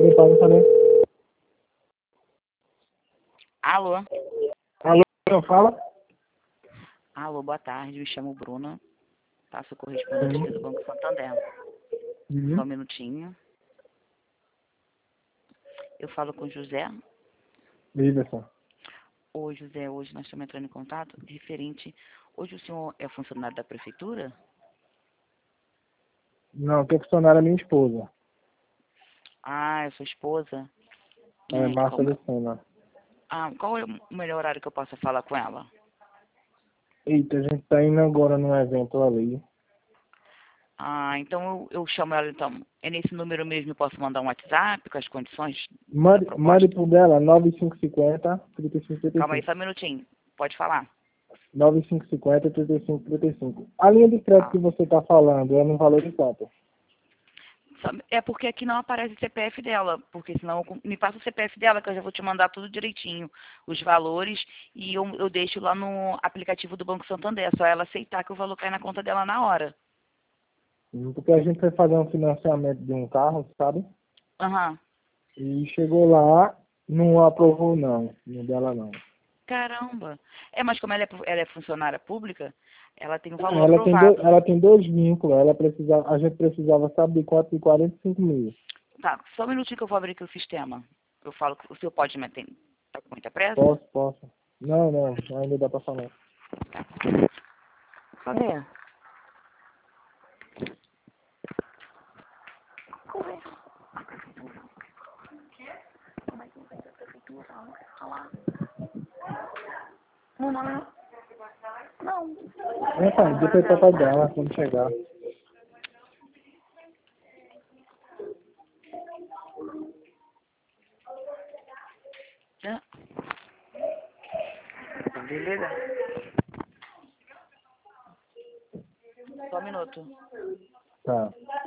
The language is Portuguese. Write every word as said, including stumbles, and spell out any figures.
limpar, não falei. Alô? Alô, eu falo? Alô, boa tarde, me chamo Bruna. Faço correspondente aqui do Banco Santander. Uhum. Só um minutinho. Eu falo com o José. Iverson. Oi, José, hoje nós estamos entrando em contato referente... Hoje o senhor é funcionário da prefeitura? Não, quem é funcionário é minha esposa. Ah, é sua esposa? É É, Márcia como... Lucena. Ah, qual é o melhor horário que eu possa falar com ela? Eita, a gente tá indo agora num evento ali. Ah, então eu, eu chamo ela, então. É nesse número mesmo, eu posso mandar um WhatsApp com as condições da Mande, mande proposta? pro dela, nove cinco cinco zero, trinta e cinco trinta e Calma aí, cinco. só um minutinho. Pode falar. nove cinco cinco zero, trinta e cinco trinta e cinco. A linha de crédito Ah, que você tá falando é no valor de quanto? só- é porque aqui não aparece o C P F dela, porque senão eu com- me passa o C P F dela, que eu já vou te mandar tudo direitinho, os valores, e eu, eu deixo lá no aplicativo do Banco Santander, é só ela aceitar que o valor cai na conta dela na hora. Porque a gente foi fazer um financiamento de um carro, sabe? Aham. E chegou lá, não aprovou não, não dela não. Caramba. É, mas como ela é, pu- ela é funcionária pública, ela tem o Ah, valor Ela tem, do, aprovado. ela tem dois vínculos, ela precisava, a gente precisava, sabe, de quatro de quarenta e cinco mil. Tá, só um minutinho que eu vou abrir aqui o sistema. Eu falo que o senhor pode me atender. Tá com muita pressa? Posso, posso. Não, não, ainda dá pra falar. Cadê? Não, não, não. Não. É, pai, depois pra pagar lá quando chegar. Ah, beleza? Só um minuto. Tá.